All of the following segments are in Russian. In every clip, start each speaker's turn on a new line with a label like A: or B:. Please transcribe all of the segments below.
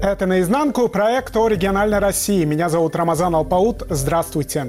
A: Это «Наизнанку», проект о региональной России. Меня зовут Рамазан Алпаут. Здравствуйте.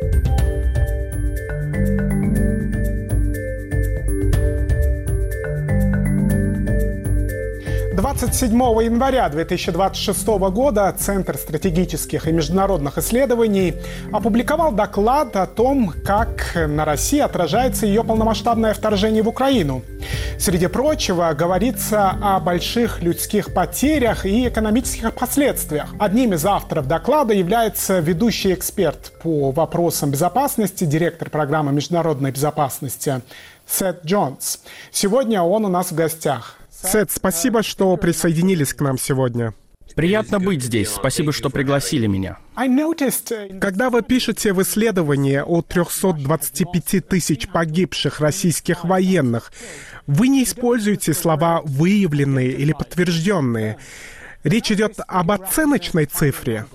A: «27 января 2026 года Центр стратегических и международных исследований опубликовал доклад о том, как на России отражается ее полномасштабное вторжение в Украину. Среди прочего, говорится о больших людских потерях и экономических последствиях. Одним из авторов доклада является ведущий эксперт по вопросам безопасности, директор программы международной безопасности Сет Джонс. Сегодня он у нас в гостях. Сет, спасибо, что присоединились к нам сегодня.
B: Приятно быть здесь. Спасибо, что пригласили меня.
A: Когда вы пишете в исследовании о 325 тысяч погибших российских военных, вы не используете слова «выявленные» или «подтвержденные». Речь идет об оценочной цифре.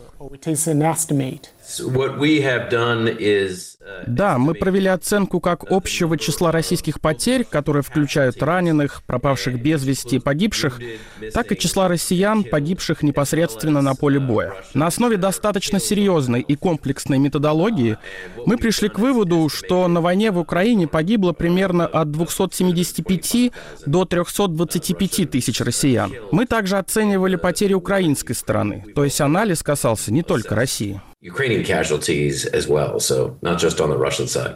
B: Да, мы провели оценку как общего числа российских потерь, которые включают раненых, пропавших без вести, погибших, так и числа россиян, погибших непосредственно на поле боя. На основе достаточно серьезной и комплексной методологии мы пришли к выводу, что на войне в Украине погибло примерно от 275 до 325 тысяч россиян. Мы также оценивали потери украинской стороны, то есть анализ касался не только России.
C: Ukrainian casualties as well, so not just on the Russian side.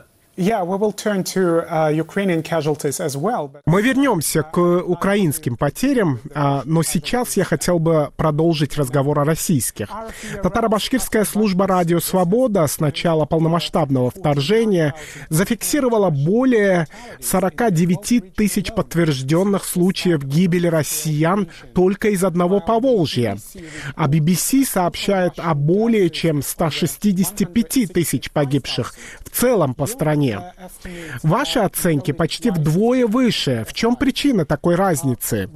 A: Мы вернемся к украинским потерям, но сейчас я хотел бы продолжить разговор о российских. Татаро-башкирская служба «Радио Свобода» с начала полномасштабного вторжения зафиксировала более 49 тысяч подтвержденных случаев гибели россиян только из одного Поволжья. А BBC сообщает о более чем 165 тысяч погибших в целом по стране. Ваши оценки почти вдвое выше. В чем причина такой разницы?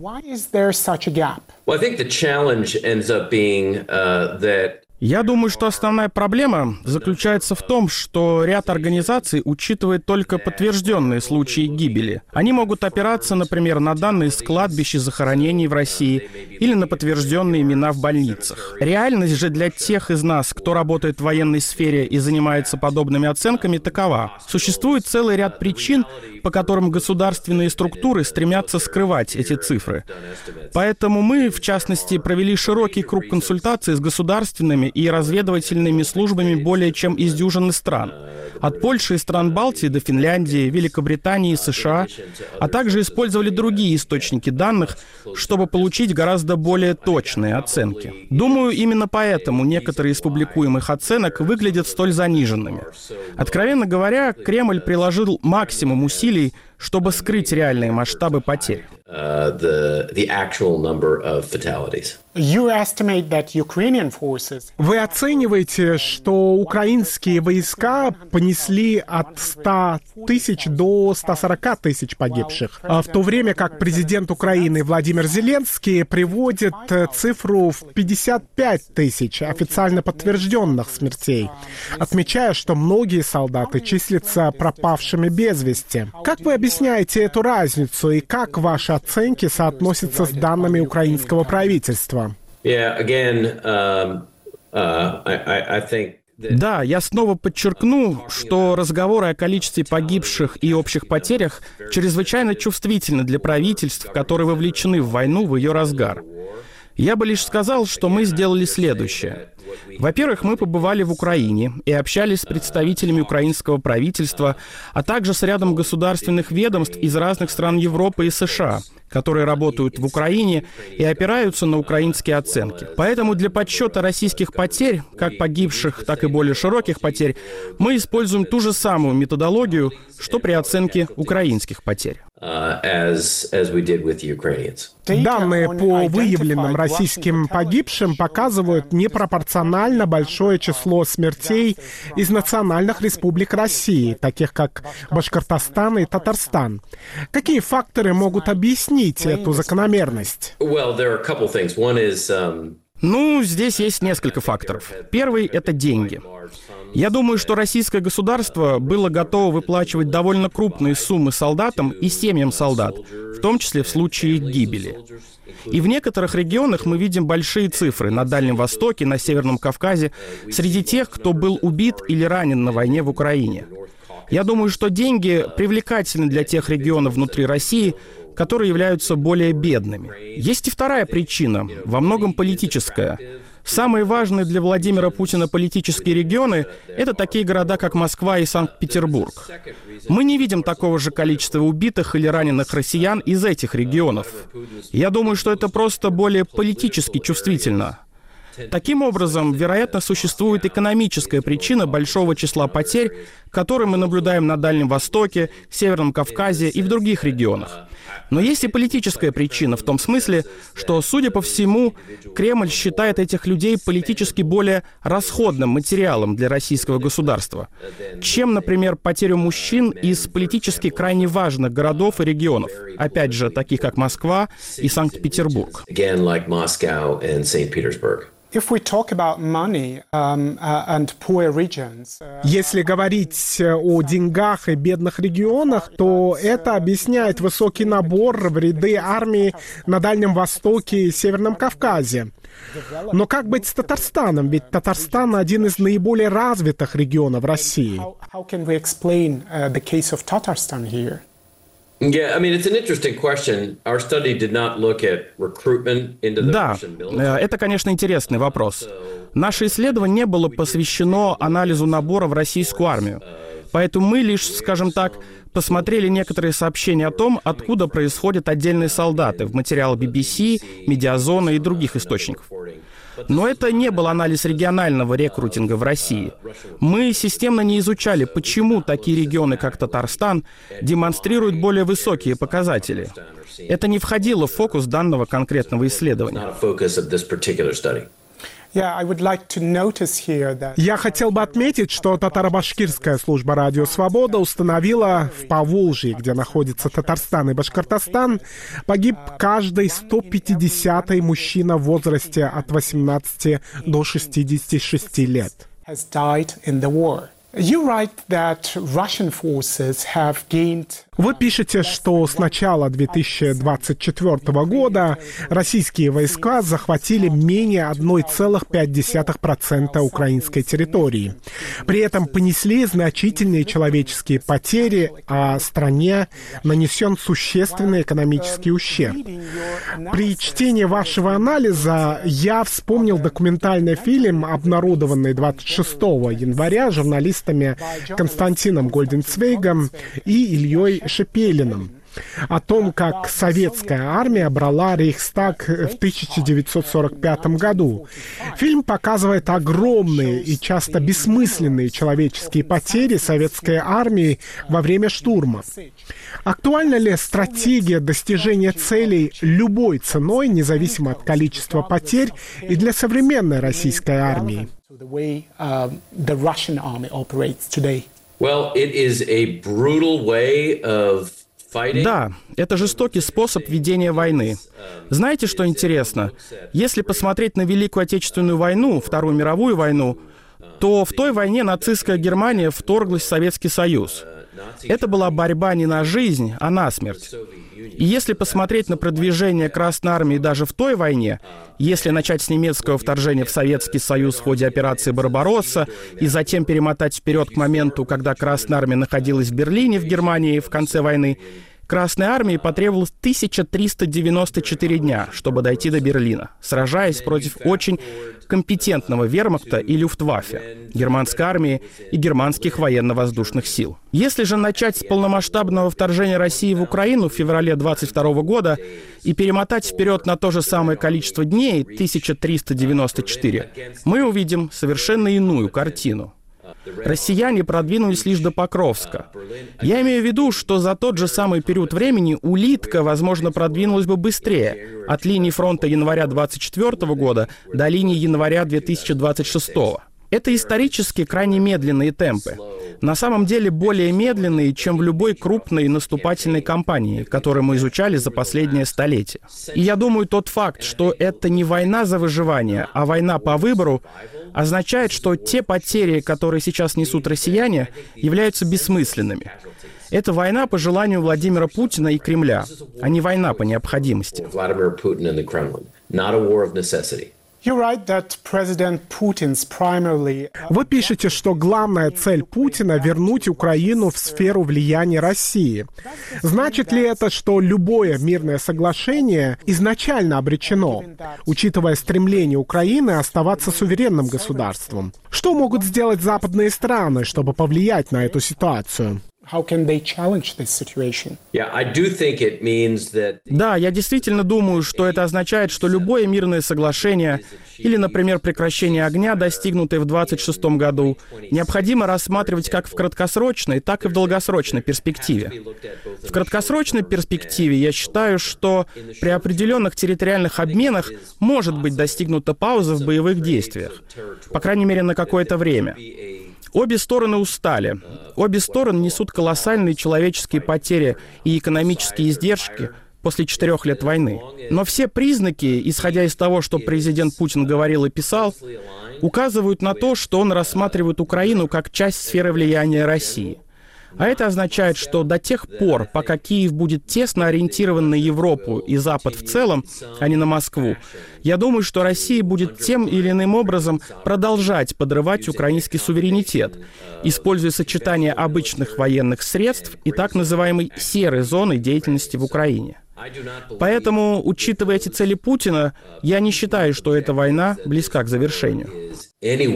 B: Я думаю, что основная проблема заключается в том, что ряд организаций учитывает только подтвержденные случаи гибели. Они могут опираться, например, на данные с кладбищ и захоронений в России или на подтвержденные имена в больницах. Реальность же для тех из нас, кто работает в военной сфере и занимается подобными оценками, такова. Существует целый ряд причин, по которым государственные структуры стремятся скрывать эти цифры. Поэтому мы, в частности, провели широкий круг консультаций с государственными и разведывательными службами более чем из дюжины стран. От Польши и стран Балтии до Финляндии, Великобритании и США, а также использовали другие источники данных, чтобы получить гораздо более точные оценки. Думаю, именно поэтому некоторые из публикуемых оценок выглядят столь заниженными. Откровенно говоря, Кремль приложил максимум усилий, чтобы скрыть реальные масштабы потерь.
A: Вы оцениваете, что украинские войска понесли от 100 тысяч до 140 тысяч погибших, в то время как президент Украины Владимир Зеленский приводит цифру в 55 тысяч официально подтвержденных смертей, отмечая, что многие солдаты числятся пропавшими без вести. Как вы объясняете эту разницу и как ваши оценки соотносятся с данными украинского правительства?
B: Да, я снова подчеркну, что разговоры о количестве погибших и общих потерях чрезвычайно чувствительны для правительств, которые вовлечены в войну в ее разгар. Я бы лишь сказал, что мы сделали следующее. Во-первых, мы побывали в Украине и общались с представителями украинского правительства, а также с рядом государственных ведомств из разных стран Европы и США, которые работают в Украине и опираются на украинские оценки. Поэтому для подсчета российских потерь, как погибших, так и более широких потерь, мы используем ту же самую методологию, что при оценке украинских потерь.
A: Данные по выявленным российским погибшим показывают непропорционально большое число смертей из национальных республик России, таких как Башкортостан и Татарстан. Какие факторы могут объяснить эту закономерность?
B: Здесь есть несколько факторов. Первый — это деньги. Я думаю, что российское государство было готово выплачивать довольно крупные суммы солдатам и семьям солдат, в том числе в случае их гибели. И в некоторых регионах мы видим большие цифры на Дальнем Востоке, на Северном Кавказе, среди тех, кто был убит или ранен на войне в Украине. Я думаю, что деньги привлекательны для тех регионов внутри России, которые являются более бедными. Есть и вторая причина, во многом политическая. Самые важные для Владимира Путина политические регионы — это такие города, как Москва и Санкт-Петербург. Мы не видим такого же количества убитых или раненых россиян из этих регионов. Я думаю, что это просто более политически чувствительно. Таким образом, вероятно, существует экономическая причина большого числа потерь, которые мы наблюдаем на Дальнем Востоке, Северном Кавказе и в других регионах. Но есть и политическая причина в том смысле, что, судя по всему, Кремль считает этих людей политически более расходным материалом для российского государства, чем, например, потерю мужчин из политически крайне важных городов и регионов, опять же, таких как Москва и Санкт-Петербург.
A: Если говорить о деньгах и бедных регионах, то это объясняет высокий набор в ряды армии на Дальнем Востоке и Северном Кавказе. Но как быть с Татарстаном? Ведь Татарстан — один из наиболее развитых регионов России.
B: Да, это, конечно, интересный вопрос. Наше исследование не было посвящено анализу набора в российскую армию. Поэтому мы лишь, скажем так, посмотрели некоторые сообщения о том, откуда происходят отдельные солдаты в материалах BBC, Медиазона и других источников. Но это не был анализ регионального рекрутинга в России. Мы системно не изучали, почему такие регионы, как Татарстан, демонстрируют более высокие показатели. Это не входило в фокус данного конкретного исследования.
A: Я хотел бы отметить, что татаро-башкирская служба «Радио Свобода» установила в Поволжье, где находятся Татарстан и Башкортостан, погиб каждый 150-й мужчина в возрасте от 18 до 66 лет. Вы пишете, что с начала 2024 года российские войска захватили менее 1,5% украинской территории. При этом понесли значительные человеческие потери, а стране нанесен существенный экономический ущерб. При чтении вашего анализа я вспомнил документальный фильм, обнародованный 26 января журналистами Константином Гольденцвейгом и Ильей Шепелиным о том, как советская армия брала Рейхстаг в 1945 году. Фильм показывает огромные и часто бессмысленные человеческие потери советской армии во время штурма. Актуальна ли стратегия достижения целей любой ценой, независимо от количества потерь, и для современной российской армии?
B: Да, это жестокий способ ведения войны. Знаете, что интересно? Если посмотреть на Великую Отечественную войну, Вторую мировую войну, то в той войне нацистская Германия вторглась в Советский Союз. Это была борьба не на жизнь, а на смерть. И если посмотреть на продвижение Красной Армии даже в той войне, если начать с немецкого вторжения в Советский Союз в ходе операции «Барбаросса» и затем перемотать вперед к моменту, когда Красная Армия находилась в Берлине, в Германии, в конце войны, Красной Армии потребовалось 1394 дня, чтобы дойти до Берлина, сражаясь против очень компетентного вермахта и люфтваффе, германской армии и германских военно-воздушных сил. Если же начать с полномасштабного вторжения России в Украину в феврале 22 года и перемотать вперед на то же самое количество дней, 1394, мы увидим совершенно иную картину. Россияне продвинулись лишь до Покровска. Я имею в виду, что за тот же самый период времени улитка, возможно, продвинулась бы быстрее, от линии фронта января 24 года до линии января 2026. Это исторически крайне медленные темпы. На самом деле более медленные, чем в любой крупной наступательной кампании, которую мы изучали за последнее столетие. И я думаю, тот факт, что это не война за выживание, а война по выбору, означает, что те потери, которые сейчас несут россияне, являются бессмысленными. Это война по желанию Владимира Путина и Кремля, а не война по необходимости.
A: Вы пишете, что главная цель Путина — вернуть Украину в сферу влияния России. Значит ли это, что любое мирное соглашение изначально обречено, учитывая стремление Украины оставаться суверенным государством? Что могут сделать западные страны, чтобы повлиять на эту ситуацию?
B: Да, я действительно думаю, что это означает, что любое мирное соглашение или, например, прекращение огня, достигнутое в 1926 году, необходимо рассматривать как в краткосрочной, так и в долгосрочной перспективе. В краткосрочной перспективе я считаю, что при определенных территориальных обменах может быть достигнута пауза в боевых действиях, по крайней мере, на какое-то время. Обе стороны устали. Обе стороны несут колоссальные человеческие потери и экономические издержки после 4 лет войны. Но все признаки, исходя из того, что президент Путин говорил и писал, указывают на то, что он рассматривает Украину как часть сферы влияния России. А это означает, что до тех пор, пока Киев будет тесно ориентирован на Европу и Запад в целом, а не на Москву, я думаю, что Россия будет тем или иным образом продолжать подрывать украинский суверенитет, используя сочетание обычных военных средств и так называемой серой зоны деятельности в Украине. Поэтому, учитывая эти цели Путина, я не считаю, что эта война близка к завершению.
A: То есть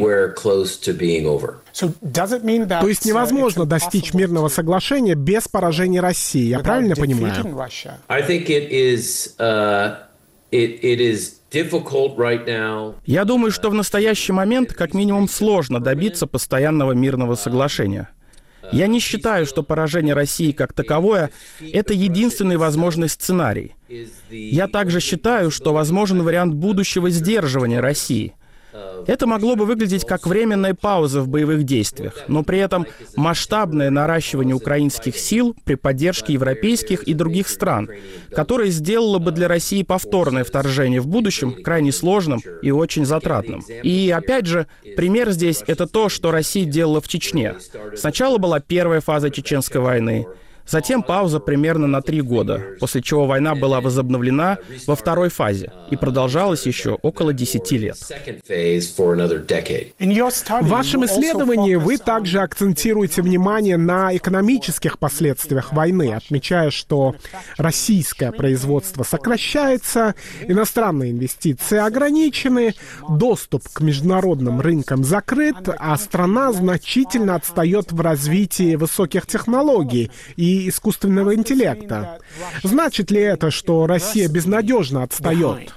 A: невозможно достичь мирного соглашения без поражения России, я правильно понимаю?
B: Я думаю, что в настоящий момент как минимум сложно добиться постоянного мирного соглашения. Я не считаю, что поражение России как таковое — это единственный возможный сценарий. Я также считаю, что возможен вариант будущего сдерживания России. Это могло бы выглядеть как временная пауза в боевых действиях, но при этом масштабное наращивание украинских сил при поддержке европейских и других стран, которое сделало бы для России повторное вторжение в будущем крайне сложным и очень затратным. И опять же, пример здесь — это то, что Россия делала в Чечне. Сначала была первая фаза Чеченской войны, затем пауза примерно на 3 года, после чего война была возобновлена во второй фазе и продолжалась еще около 10 лет.
A: В вашем исследовании вы также акцентируете внимание на экономических последствиях войны, отмечая, что российское производство сокращается, иностранные инвестиции ограничены, доступ к международным рынкам закрыт, а страна значительно отстает в развитии высоких технологий и искусственного интеллекта. Значит ли это, что Россия безнадежно отстает?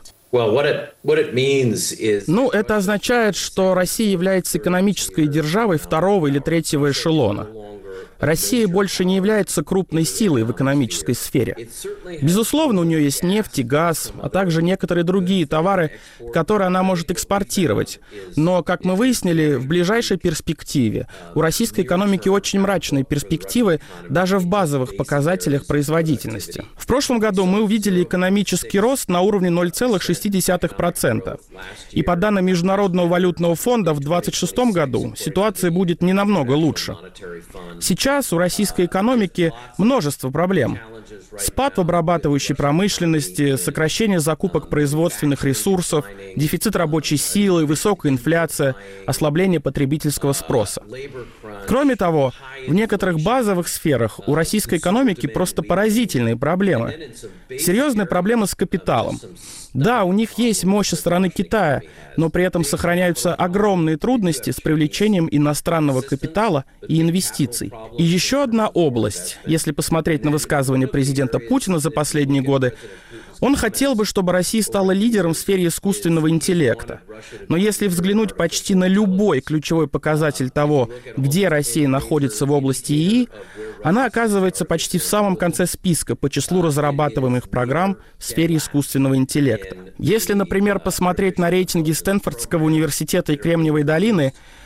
B: Это означает, что Россия является экономической державой 2-го или 3-го эшелона. Россия больше не является крупной силой в экономической сфере. Безусловно, у нее есть нефть и газ, а также некоторые другие товары, которые она может экспортировать. Но, как мы выяснили, в ближайшей перспективе у российской экономики очень мрачные перспективы даже в базовых показателях производительности. В прошлом году мы увидели экономический рост на уровне 0,6%. И по данным Международного валютного фонда в 2026 году ситуация будет не намного лучше. Сейчас у российской экономики множество проблем. Спад в обрабатывающей промышленности, сокращение закупок производственных ресурсов, дефицит рабочей силы, высокая инфляция, ослабление потребительского спроса. Кроме того, в некоторых базовых сферах у российской экономики просто поразительные проблемы. Серьезная проблема с капиталом. Да, у них есть мощь со стороны Китая, но при этом сохраняются огромные трудности с привлечением иностранного капитала и инвестиций. И еще одна область, если посмотреть на высказывания президента Путина за последние годы, он хотел бы, чтобы Россия стала лидером в сфере искусственного интеллекта. Но если взглянуть почти на любой ключевой показатель того, где Россия находится в области ИИ, она оказывается почти в самом конце списка по числу разрабатываемых программ в сфере искусственного интеллекта. Если, например, посмотреть на рейтинги Стэнфордского университета и Кремниевой долины,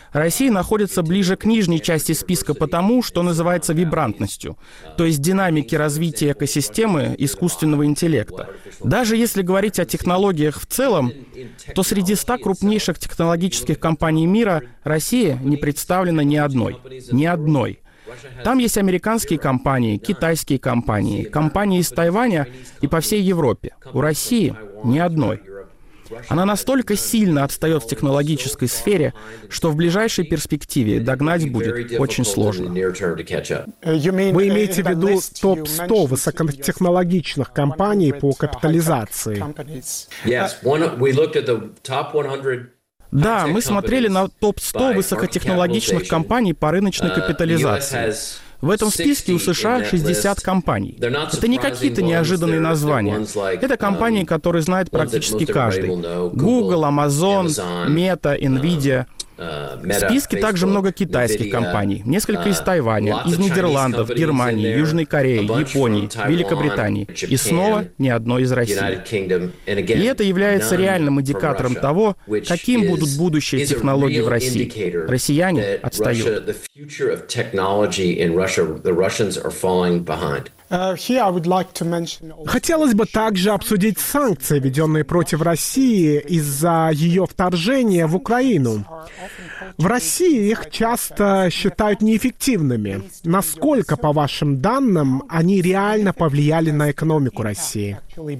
B: Россия находится ближе к нижней части списка потому, что называется вибрантностью, то есть динамики развития экосистемы искусственного интеллекта. Даже если говорить о технологиях в целом, то среди 100 крупнейших технологических компаний мира Россия не представлена ни одной. Ни одной. Там есть американские компании, китайские компании, компании из Тайваня и по всей Европе. У России ни одной. Она настолько сильно отстает в технологической сфере, что в ближайшей перспективе догнать будет очень сложно.
A: Вы имеете в виду топ-100 высокотехнологичных компаний по капитализации?
B: Да, мы смотрели на топ-100 высокотехнологичных компаний по рыночной капитализации. В этом списке у США 60 компаний. Это не какие-то неожиданные названия. Это компании, которые знает практически каждый. Google, Amazon, Meta, Nvidia. В списке также много китайских компаний, несколько из Тайваня, из Нидерландов, Германии, Южной Кореи, Японии, Великобритании и снова ни одной из России. И это является реальным индикатором того, каким будут будущие технологии в России. Россияне отстают.
A: Хотелось бы также обсудить санкции, введенные против России из-за ее вторжения в Украину. В России их часто считают неэффективными. Насколько, по вашим данным, они реально повлияли на экономику России?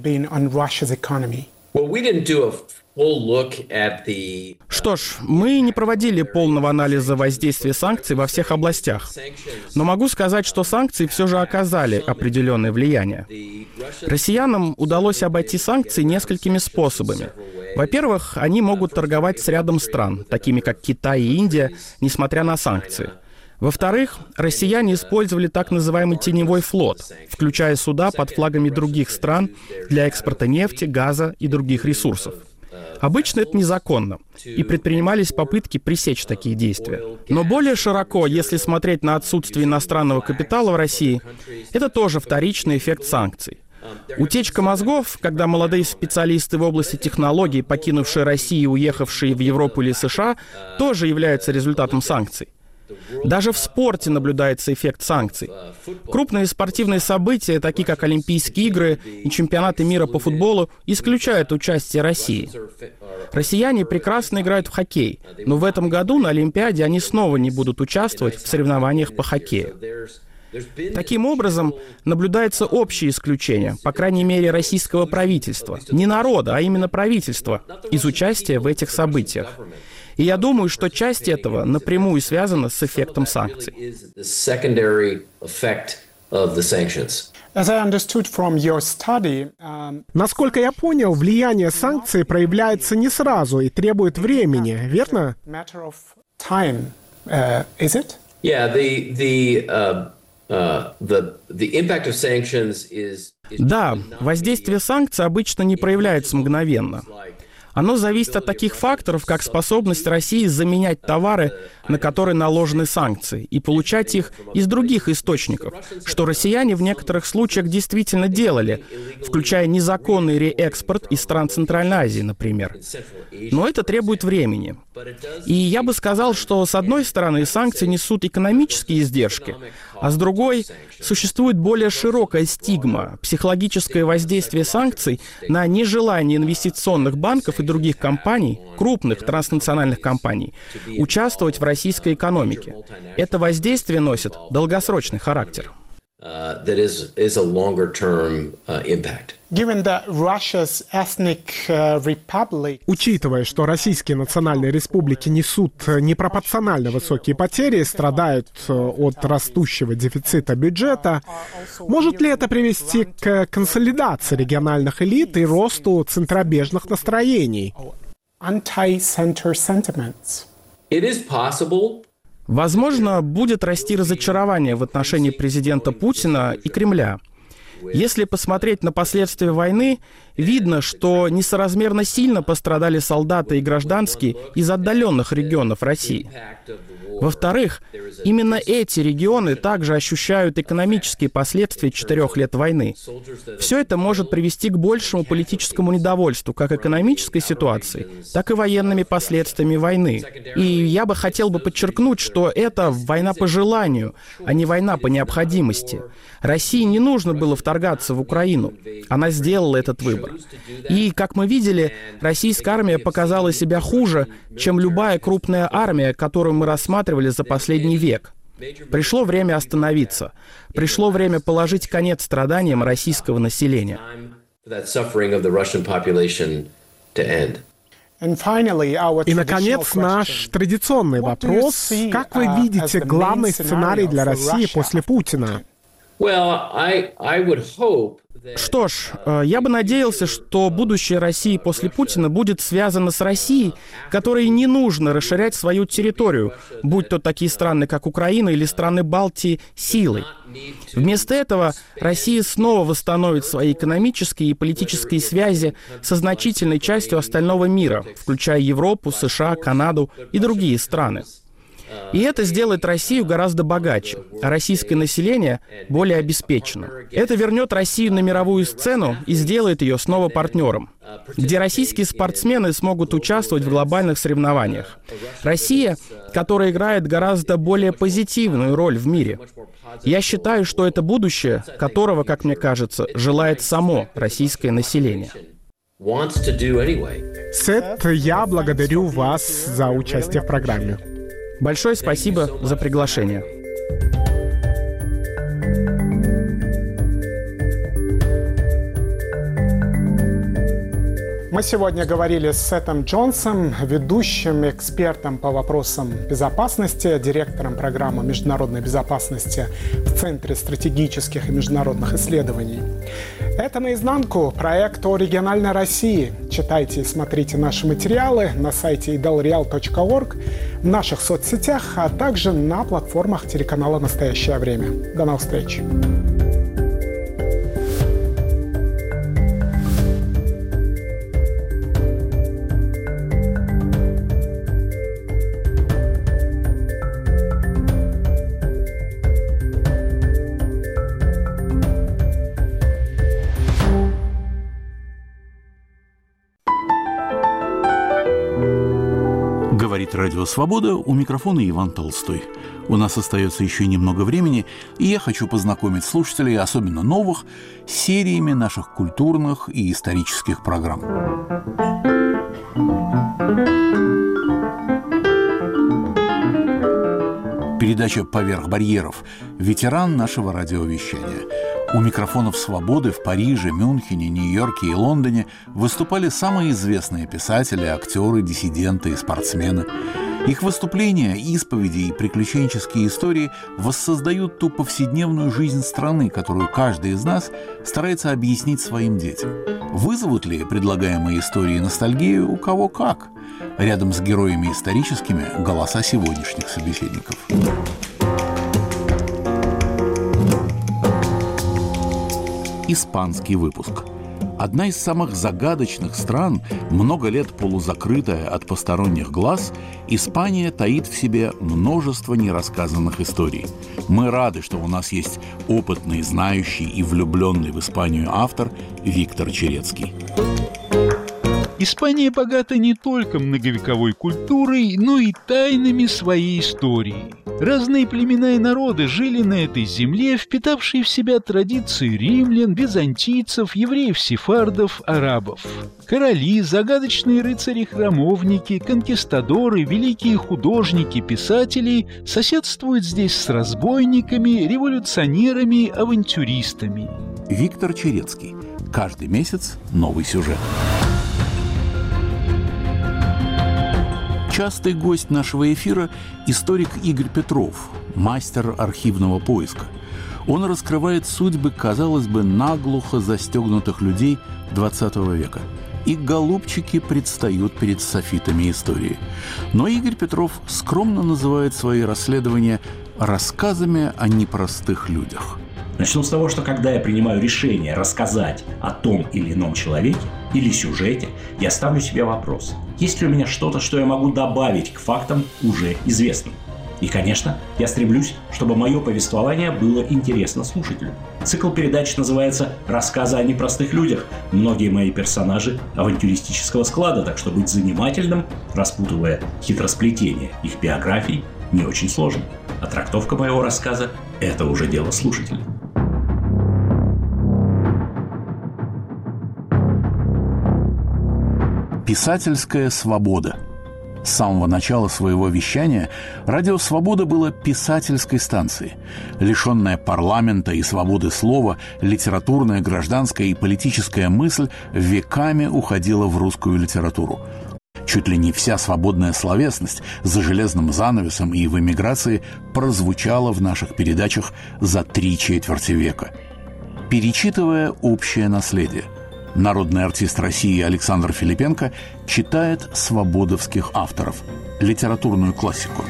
B: Что ж, мы не проводили полного анализа воздействия санкций во всех областях. Но могу сказать, что санкции все же оказали определенное влияние. Россиянам удалось обойти санкции несколькими способами. Во-первых, они могут торговать с рядом стран, такими как Китай и Индия, несмотря на санкции. Во-вторых, россияне использовали так называемый теневой флот, включая суда под флагами других стран для экспорта нефти, газа и других ресурсов. Обычно это незаконно, и предпринимались попытки пресечь такие действия. Но более широко, если смотреть на отсутствие иностранного капитала в России, это тоже вторичный эффект санкций. Утечка мозгов, когда молодые специалисты в области технологий, покинувшие Россию и уехавшие в Европу или США, тоже является результатом санкций. Даже в спорте наблюдается эффект санкций. Крупные спортивные события, такие как Олимпийские игры и чемпионаты мира по футболу, исключают участие России. Россияне прекрасно играют в хоккей, но в этом году на Олимпиаде они снова не будут участвовать в соревнованиях по хоккею. Таким образом, наблюдается общее исключение, по крайней мере, российского правительства, не народа, а именно правительства, из участия в этих событиях. И я думаю, что часть этого напрямую связана с эффектом санкций.
A: Насколько я понял, влияние санкций проявляется не сразу и требует времени, верно?
B: Да, воздействие санкций обычно не проявляется мгновенно. Оно зависит от таких факторов, как способность России заменять товары, на которые наложены санкции, и получать их из других источников, что россияне в некоторых случаях действительно делали, включая незаконный реэкспорт из стран Центральной Азии, например. Но это требует времени. И я бы сказал, что с одной стороны санкции несут экономические издержки, а с другой существует более широкая стигма, психологическое воздействие санкций на нежелание инвестиционных банков и других компаний, крупных транснациональных компаний, участвовать в российской экономике. Это воздействие носит долгосрочный характер.
A: Учитывая, что российские национальные республики несут непропорционально высокие потери, страдают от растущего дефицита бюджета, может ли это привести к консолидации региональных элит и росту центробежных настроений?
B: Возможно, будет расти разочарование в отношении президента Путина и Кремля. Если посмотреть на последствия войны, видно, что несоразмерно сильно пострадали солдаты и гражданские из отдаленных регионов России. Во-вторых, именно эти регионы также ощущают экономические последствия 4 лет войны. Все это может привести к большему политическому недовольству как экономической ситуацией, так и военными последствиями войны. И я бы хотел подчеркнуть, что это война по желанию, а не война по необходимости. России не нужно было вторгаться в Украину. Она сделала этот выбор. И, как мы видели, российская армия показала себя хуже, чем любая крупная армия, которую мы рассматривали за последний век. Пришло время остановиться. Пришло время положить конец страданиям российского населения.
A: И, наконец, наш традиционный вопрос. Как вы видите главный сценарий для России после Путина?
B: Что ж, я бы надеялся, что будущее России после Путина будет связано с Россией, которой не нужно расширять свою территорию, будь то такие страны, как Украина или страны Балтии, силой. Вместо этого Россия снова восстановит свои экономические и политические связи со значительной частью остального мира, включая Европу, США, Канаду и другие страны. И это сделает Россию гораздо богаче, а российское население более обеспечено. Это вернет Россию на мировую сцену и сделает ее снова партнером, где российские спортсмены смогут участвовать в глобальных соревнованиях. Россия, которая играет гораздо более позитивную роль в мире. Я считаю, что это будущее, которого, как мне кажется, желает само российское население.
A: Сет, я благодарю вас за участие в программе.
B: Большое спасибо за приглашение.
A: Мы сегодня говорили с Сетом Джонсом, ведущим экспертом по вопросам безопасности, директором программы международной безопасности в Центре стратегических и международных исследований. Это «Наизнанку» — проект о региональной России. Читайте и смотрите наши материалы на сайте idalreal.org, в наших соцсетях, а также на платформах телеканала «Настоящее время». До новых встреч!
D: Говорит Радио Свобода, у микрофона Иван Толстой. У нас остается еще немного времени, и я хочу познакомить слушателей, особенно новых, с сериями наших культурных и исторических программ. Передача «Поверх барьеров». Ветеран нашего радиовещания. У микрофонов «Свободы» в Париже, Мюнхене, Нью-Йорке и Лондоне выступали самые известные писатели, актеры, диссиденты и спортсмены. Их выступления, исповеди и приключенческие истории воссоздают ту повседневную жизнь страны, которую каждый из нас старается объяснить своим детям. Вызовут ли предлагаемые истории ностальгию у кого как? Рядом с героями историческими – голоса сегодняшних собеседников. Испанский выпуск. Одна из самых загадочных стран, много лет полузакрытая от посторонних глаз, Испания таит в себе множество нерассказанных историй. Мы рады, что у нас есть опытный, знающий и влюбленный в Испанию автор Виктор Черецкий.
E: Испания богата не только многовековой культурой, но и тайнами своей истории. Разные племена и народы жили на этой земле, впитавшие в себя традиции римлян, византийцев, евреев-сефардов, арабов. Короли, загадочные рыцари-храмовники, конкистадоры, великие художники, писатели соседствуют здесь с разбойниками, революционерами, авантюристами.
D: Виктор Черецкий. Каждый месяц новый сюжет. Частый гость нашего эфира – историк Игорь Петров, мастер архивного поиска. Он раскрывает судьбы, казалось бы, наглухо застегнутых людей XX века. И голубчики предстают перед софитами истории. Но Игорь Петров скромно называет свои расследования рассказами о непростых людях.
F: Начну с того, что когда я принимаю решение рассказать о том или ином человеке или сюжете, я ставлю себе вопрос: есть ли у меня что-то, что я могу добавить к фактам уже известным? И, конечно, я стремлюсь, чтобы мое повествование было интересно слушателю. Цикл передач называется «Рассказы о непростых людях». Многие мои персонажи авантюристического склада, так что быть занимательным, распутывая хитросплетение их биографий, не очень сложно. А трактовка моего рассказа – это уже дело слушателя.
D: Писательская свобода. С самого начала своего вещания «Радио Свобода» было писательской станцией. Лишенная парламента и свободы слова, литературная, гражданская и политическая мысль веками уходила в русскую литературу. Чуть ли не вся свободная словесность за железным занавесом и в эмиграции прозвучала в наших передачах за 3/4 века. Перечитывая общее наследие, народный артист России Александр Филипенко читает свободовских авторов, литературную классику.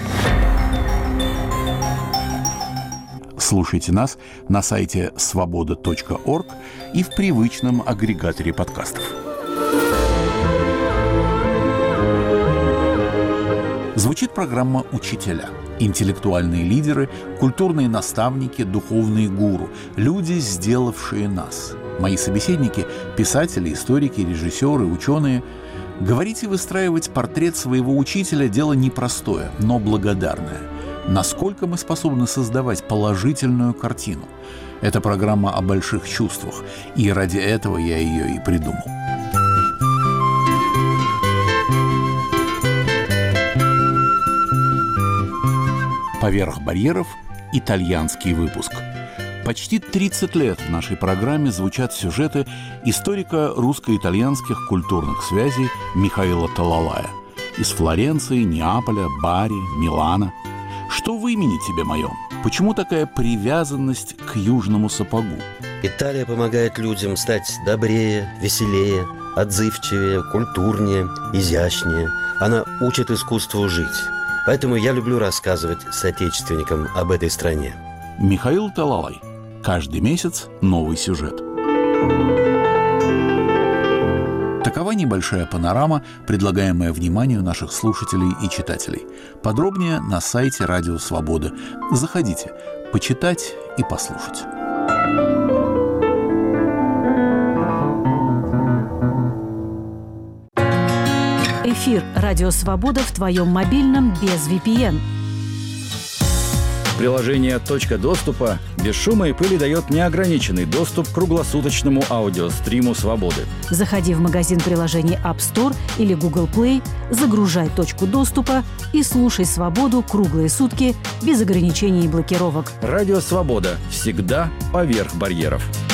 D: Слушайте нас на сайте svoboda.org и в привычном агрегаторе подкастов. Звучит программа «Учителя». Интеллектуальные лидеры, культурные наставники, духовные гуру, люди, сделавшие нас. Мои собеседники – писатели, историки, режиссеры, ученые. Говорить и выстраивать портрет своего учителя – дело непростое, но благодарное. Насколько мы способны создавать положительную картину? Это программа о больших чувствах, и ради этого я ее и придумал. «Поверх барьеров» – итальянский выпуск. Почти 30 лет в нашей программе звучат сюжеты историка русско-итальянских культурных связей Михаила Талалая. Из Флоренции, Неаполя, Бари, Милана. Что в имени тебе моем? Почему такая привязанность к южному сапогу?
G: Италия помогает людям стать добрее, веселее, отзывчивее, культурнее, изящнее. Она учит искусству жить. Поэтому я люблю рассказывать соотечественникам об этой стране.
D: Михаил Талалай. Каждый месяц новый сюжет. Такова небольшая панорама, предлагаемая вниманию наших слушателей и читателей. Подробнее на сайте «Радио Свобода». Заходите, почитать и послушать.
H: Эфир «Радио Свобода» в твоем мобильном без VPN.
I: Приложение «Точка доступа» без шума и пыли дает неограниченный доступ к круглосуточному аудиостриму «Свободы».
H: Заходи в магазин приложений App Store или Google Play, загружай «Точку доступа» и слушай «Свободу» круглые сутки без ограничений и блокировок.
I: «Радио Свобода» всегда поверх барьеров.